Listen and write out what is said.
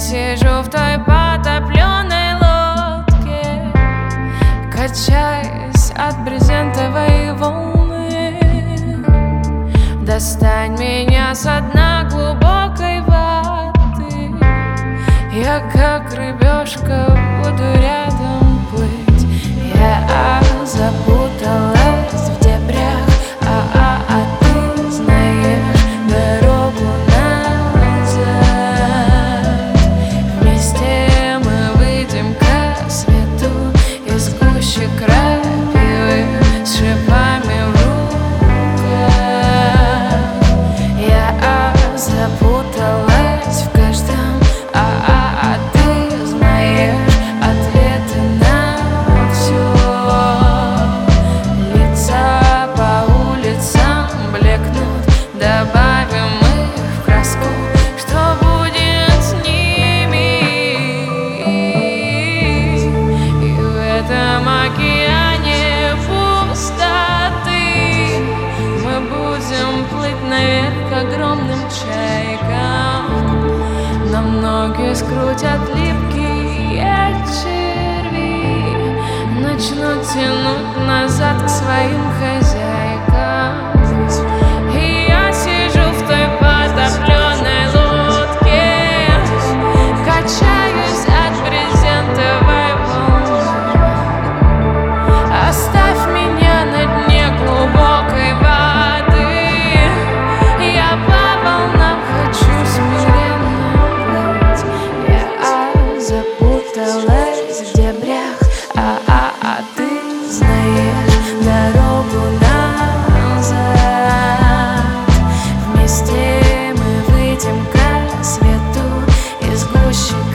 сижу в той потопленной лодке, качаясь от брезентовой волны. Достань меня со дна глубокой воды, я как рыбешка буду рядом плыть. Я запуталась в дебрях, а ты знаешь дорогу назад. Вместе мы выйдем ко свету из гущи крапивы с шипами в руках. Я запуталась в каждом, а ты знаешь ответы на все. Лица по улицам блекнут, добавим их в краску. Что будет с ними? И в этом океане пустоты мы будем плыть наверх к огромным чайкам. Нам ноги скрутят липкие черви, начнут тянуть назад к своим хозяйкам. И я сижу в той потопленной лодке, качаюсь от брезентовой волны. Оставь меня на дне глубокой воды, я по волнам хочу смиренно плыть. Я запуталась в дебрях, а ты знаешь дорогу назад. Вместе мы выйдем ко свету из гущи